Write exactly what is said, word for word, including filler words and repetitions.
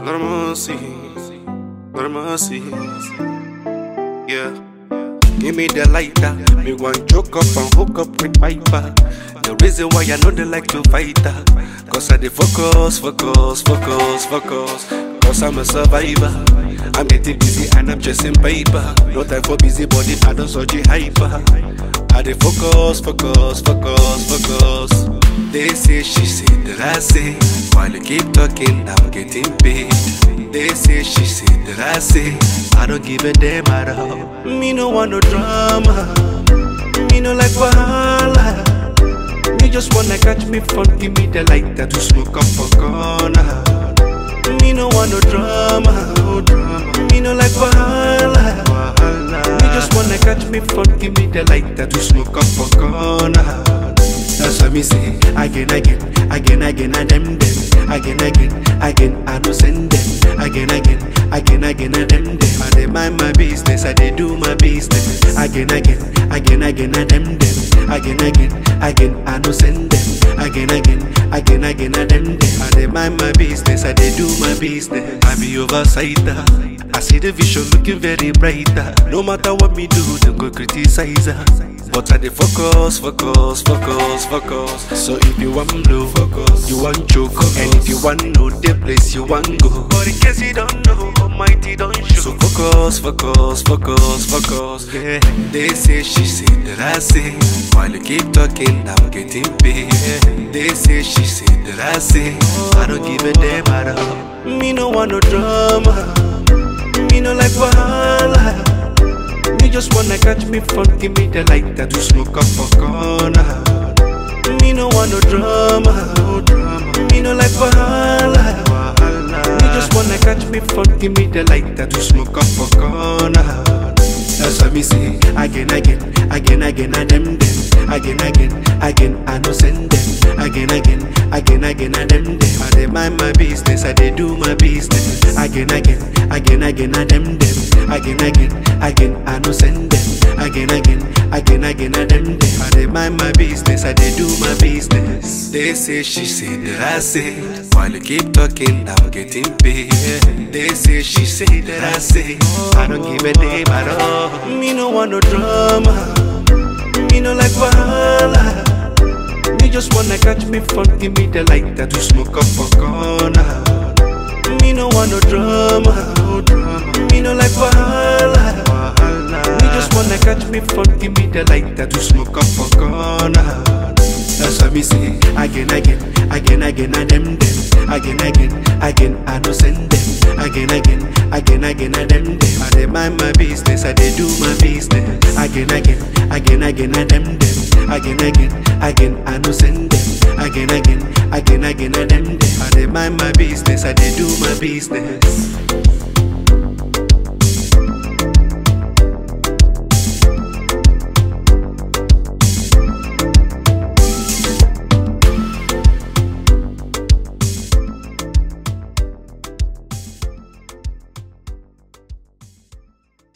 Lord mercy, Lord mercy. Yeah. Give me the lighter, me want choke up and hook up with Piper. The reason why I know they like to fight her, cause I dey focus, focus, focus, focus. Cause I'm a survivor. I'm getting busy and I'm chasing paper. No time for busy body, I don't search hyper. I dey focus, focus, focus, focus. They say, she say, that I say. While you keep talking, I'm getting paid. They say, she say, that I say. I don't give a damn at all. Me no want no drama. Me no like wahala. Me just wanna catch me fun. Give me the lighter to smoke up for corner. Me no want no drama, no drama. Me no like wahala. Me just wanna catch me fun. Give me the lighter to smoke up for corner. That's what me say. Again, again, again, again, and them, them. Again, again, again, I don't send them. Again, again, again, again, and them, them. I dey mind my business, I dey do my business. Again, again, again, again, and them, them. Again, again, again, I don't send them. Again, again, again, again, and them, them. I dey mind my business, I dey do my business. I be oversighter. I see the vision looking very brighter. No matter what me do, they go criticize her. But I dey focus, focus, focus, focus. So if you want blow, focus. You want choke, and if you want know the place you want go. But in case you don't know, Almighty don't show. So focus, focus, focus, focus. Yeah. They say, she say, that I say. While you keep talking, I'm getting paid. They say, she say, that I say. I don't give a damn at all. Me no want no drama. Me no like wahala. Me just wanna catch me fun. Give me the lighter to smoke up for corner. Me no want no drama, no drama. Me no like wahala. Me just wanna catch me fun. Give me the lighter to smoke up for corner. That's what me say. Again, again, again, again, and them, them. Again, again, again, I no send them. Again, again, again, again, and them, them. I dey mind my business, I dey do my business. Again, again, again, again, and them, them. Again, again, again, I no send them. Again, again, again, again, and them, them. I dey mind my business, I dey do my business. They say, she say, that I say. While you keep talking, I'm getting paid. They say, she say, that I say. I don't give a damn at all. Me no want no drama. Me no like wahala. Me just wanna catch me fun. Give me the lighter to smoke up for corner. Me no want no drama, no drama. Me no like wahala. Me just wanna catch me fun. Give me the lighter to smoke up for corner. That's what me say. Again, again, again, again, and them, them. Again, again, again, I don't send them. Again, again, again, again, and them, them. I dey mind my business, I dey do my business. Again, again, again, again, and them, them. Again, again, again, I don't send them. Again, again, again, again, and them, them. I dey mind my business, I dey do my business.